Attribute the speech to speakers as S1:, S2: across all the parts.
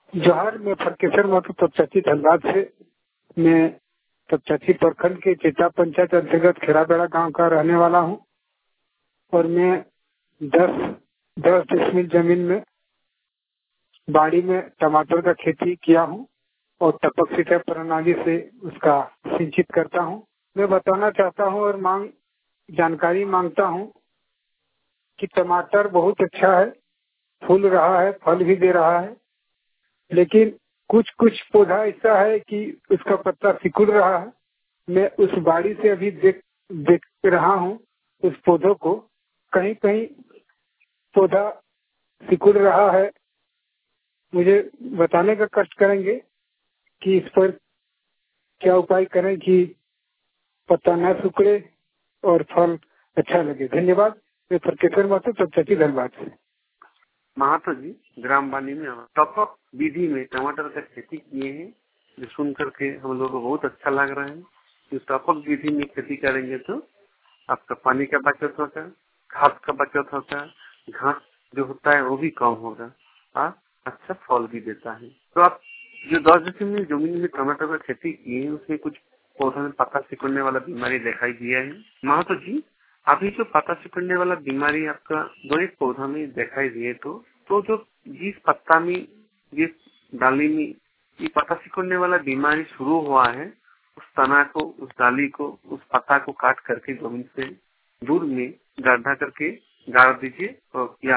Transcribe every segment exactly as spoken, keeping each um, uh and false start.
S1: जोहार, मैं फरकेसर महतो तपचाची धनबाद से। मैं तपचाची प्रखंड के चेता पंचायत अंतर्गत खेराबेड़ा गांव का रहने वाला हूं और मैं दस दस डिसमिल जमीन में बाड़ी में टमाटर का खेती किया हूं और टपक सिंचाई प्रणाली से उसका सिंचित करता हूं। मैं बताना चाहता हूं और मांग जानकारी मांगता हूं कि टमाटर बहुत अच्छा है, फूल रहा है, फल भी दे रहा है, लेकिन कुछ कुछ पौधा ऐसा है कि उसका पत्ता सिकुड़ रहा है। मैं उस बाड़ी से अभी देख देख रहा हूँ उस पौधों को, कहीं कहीं पौधा सिकुड़ रहा है। मुझे बताने का कष्ट करेंगे कि इस पर क्या उपाय करें कि पत्ता न सिकुड़े और फल अच्छा लगे। धन्यवाद। मैं फरकेसर महतो तपचाची धनबाद से।
S2: महतो जी ग्राम बानी में टपक विधि में टमाटर का खेती किए हैं, जो सुन करके हम लोग को बहुत अच्छा लग रहा है। कि टपक विधि में खेती करेंगे तो आपका पानी का बचत होगा, खाद का बचत होगा, घास जो होता है वो भी कम होगा और अच्छा फल भी देता है। तो आप जो दस डिसमिल जमीन में टमाटर का खेती किए हैं उसमें कुछ पौधों में पत्ता सिकुड़ने वाला बीमारी दिखाई दिया है। महतो जी अभी जो पत्ता सिकुड़ने वाला बीमारी आपका दो एक पौधा में दिखाई दिए तो तो जो जिस पत्ता में जिस डाली में ये पत्ता सिकुड़ने वाला बीमारी शुरू हुआ है उस तना को, उस डाली को, उस पत्ता को काट करके जमीन से दूर में गड्ढा करके गाड़ दीजिए और या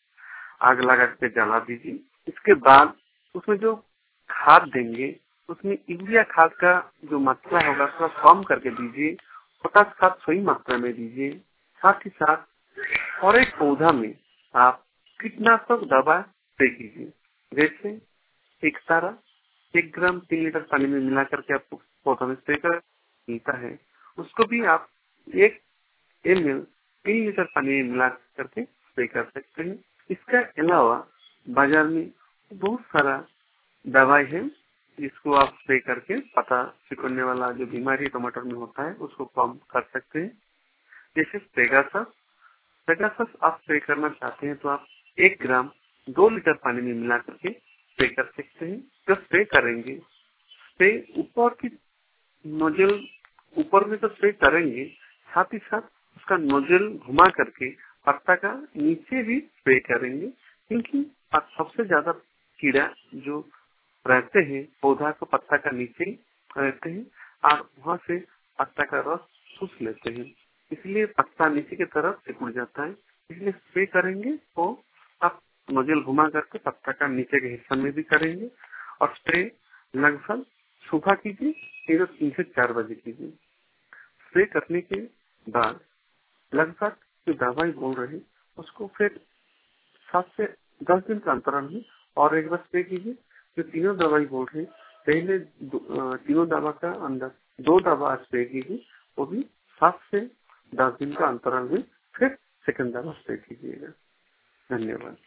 S2: आग लगा के जला दीजिए। इसके बाद उसमें जो खाद देंगे उसमें यूरिया खाद का जो मात्रा होगा थोड़ा कम करके दीजिए, पोटास खाद सही मात्रा में दीजिए। साथ ही साथ और एक पौधा में आप कीटनाशक दवा स्प्रे कीजिए, जैसे एक सारा एक ग्राम तीन लीटर पानी में मिला करके आपको पौधा में स्प्रे कर मिलता है, उसको भी आप एक एम एल तीन लीटर पानी में मिला करके स्प्रे कर सकते हैं। इसका अलावा बाजार में बहुत सारा दवाई है जिसको आप स्प्रे करके पत्ता सिकुड़ने वाला जो बीमारी टमाटर में होता है उसको कम कर सकते हैं। जैसे पेगासस पेगासस आप स्प्रे करना चाहते हैं तो आप एक ग्राम दो लीटर पानी में मिला करके स्प्रे कर सकते हैं। जब स्प्रे करेंगे स्प्रे ऊपर की नोजल ऊपर में तो स्प्रे करेंगे, साथ ही साथ उसका नोजल घुमा करके पत्ता का नीचे भी स्प्रे करेंगे, क्योंकि सबसे ज्यादा कीड़ा जो रहते हैं पौधा को पत्ता का नीचे रहते हैं और वहाँ से पत्ता का रस चूस लेते हैं, इसलिए पत्ता नीचे की तरफ सिकुड़ जाता है। इसलिए स्प्रे करेंगे तो आप नोजल घुमा करके पत्ता का नीचे के हिस्सा में भी करेंगे और स्प्रे लगभग सुबह कीजिए, फिर तीन से चार बजे कीजिए। स्प्रे करने के बाद लगभग जो दवाई बोल रहे उसको फिर सात से दस दिन का अंतराल में और एक बार स्प्रे कीजिए। जो तीनों दवाई बोल रहे पहले तीनों दवा का अंदर दो दवा स्प्रे कीजिए, वो भी सात से दस दिन का अंतराल में फिर सेकंड दवा स्प्रे कीजिएगा। धन्यवाद।